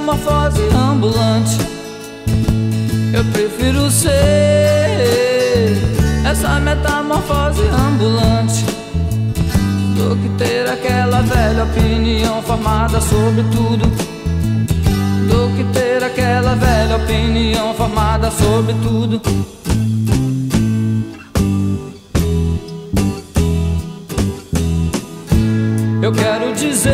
metamorfose ambulante. Eu prefiro ser essa metamorfose ambulante do que ter aquela velha opinião formada sobre tudo. Do que ter aquela velha opinião formada sobre tudo. Eu quero dizer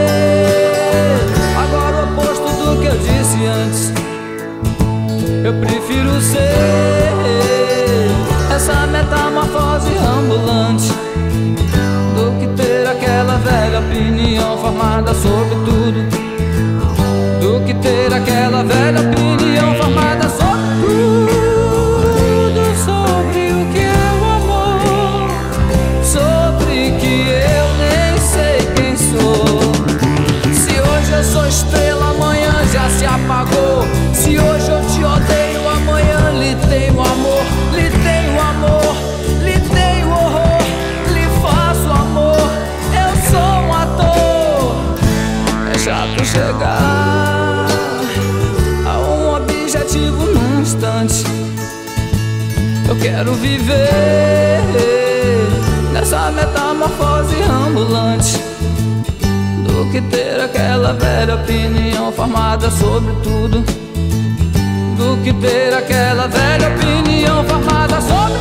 agora o oposto do que eu disse antes. Eu prefiro ser essa metamorfose ambulante do que ter aquela velha opinião formada sobre tudo. Do que ter aquela velha opinião formada sobre tudo. Sobre o que é o amor, sobre que eu nem sei quem sou. Se hoje eu sou estrela, amanhã já se apagou. Se hoje eu te odeio, amanhã lhe tenho amor. Lhe tenho amor, lhe tenho horror, lhe faço amor. Eu sou um ator. É chato chegar a um objetivo num instante. Eu quero viver nessa metamorfose ambulante do que ter aquela velha opinião formada sobre tudo. Do que ter aquela velha opinião formada sobre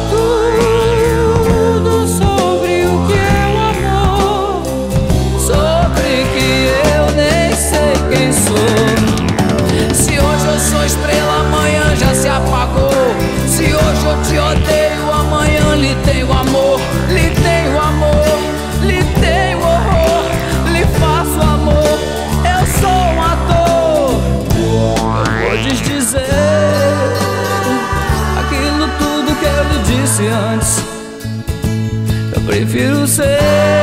tudo. Sobre o que é o amor, sobre que eu nem sei quem sou. Se hoje eu sou estrela, amanhã já se apagou. Se hoje eu te odeio, amanhã lhe tenho amor. Lhe tenho amor, lhe tenho horror, lhe faço amor. Eu sou um ator. Eu vou desdizer aquilo tudo que eu lhe disse antes. Eu prefiro ser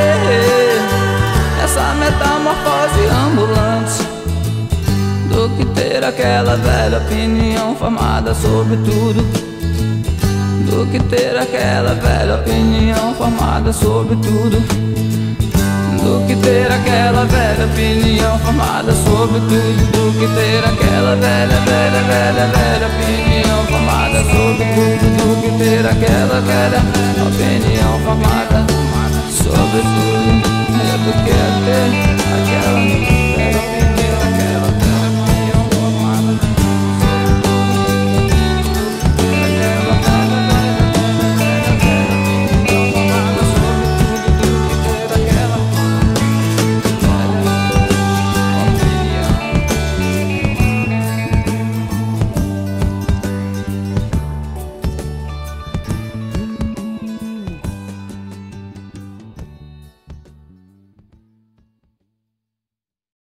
essa metamorfose ambulante do que ter aquela velha opinião formada sobre tudo. Do que ter aquela velha opinião formada sobre tudo. Do que ter aquela velha opinião formada sobre tudo. Do que ter aquela velha opinião formada sobre tudo. Do que ter aquela velha opinião formada sobre tudo. Do que ter aquela